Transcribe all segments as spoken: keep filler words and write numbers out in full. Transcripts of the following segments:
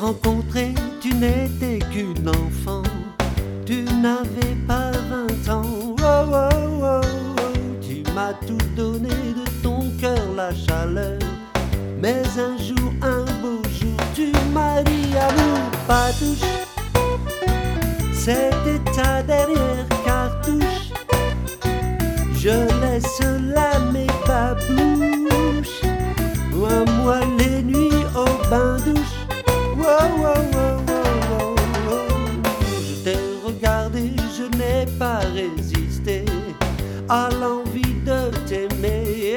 rencontré, tu n'étais qu'une enfant, tu n'avais pas vingt ans. Oh, oh, oh, oh. Tu m'as tout donné de ton cœur, la chaleur. Mais un jour, un beau jour, tu m'as dit amour, pas touche. C'était ta dernière cartouche. Je laisse là mes babouches. Moi, moi les nuits au bain-douche. Wow, wow, wow, wow, wow. Je t'ai regardé, je n'ai pas résisté à l'envie de t'aimer.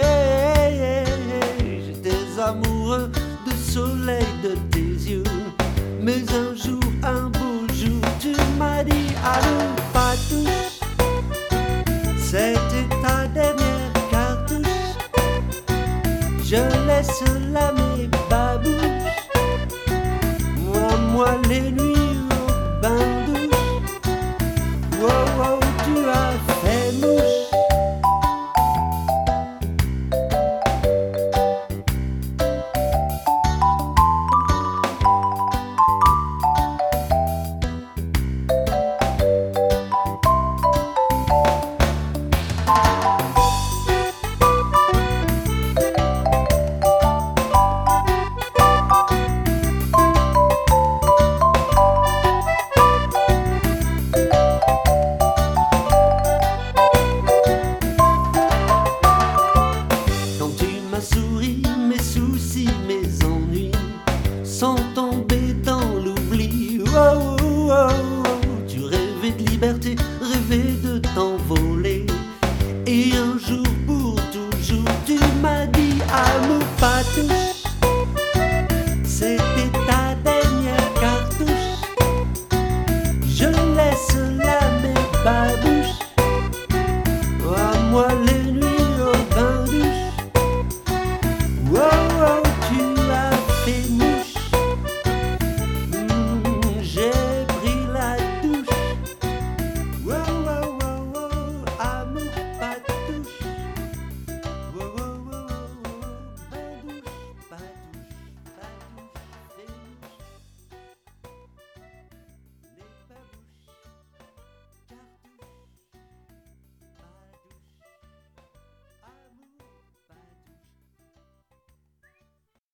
J'étais amoureux du soleil de tes yeux. Mais un jour, un beau jour, tu m'as dit allô, pas touche. C'était ta dernière cartouche. Je laisse là mes babouches. Moi, moi les nuits au bain-douche. Wow, wow, tu as fait mouche. Souris, mes soucis, mes ennuis sont tombés dans l'oubli. Oh, oh, oh, oh. Tu rêvais de liberté, rêvais de t'envoler. Et un jour pour toujours, tu m'as dit amour, pas touche. C'est